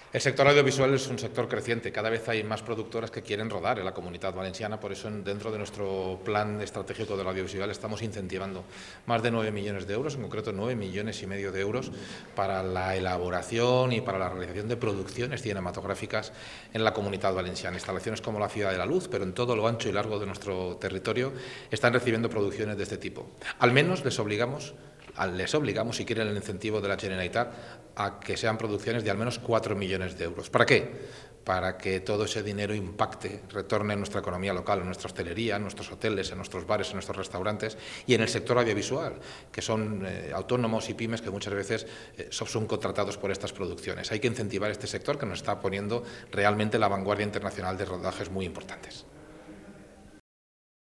El sector audiovisual es un sector creciente. Cada vez hay más productoras que quieren rodar en la Comunitat Valenciana. Por eso, dentro de nuestro plan estratégico del audiovisual, estamos incentivando más de 9 millones de euros, en concreto 9,5 millones de euros, para la elaboración y para la realización de producciones cinematográficas en la Comunitat Valenciana. Instalaciones como la Ciudad de la Luz, pero en todo lo ancho y largo de nuestro territorio, están recibiendo producciones de este tipo. Al menos les obligamos, si quieren el incentivo de la Generalitat, a que sean producciones de al menos 4 millones de euros. ¿Para qué? Para que todo ese dinero impacte, retorne en nuestra economía local, en nuestra hostelería, en nuestros hoteles, en nuestros bares, en nuestros restaurantes y en el sector audiovisual, que son autónomos y pymes que muchas veces son contratados por estas producciones. Hay que incentivar este sector que nos está poniendo realmente la vanguardia internacional de rodajes muy importantes.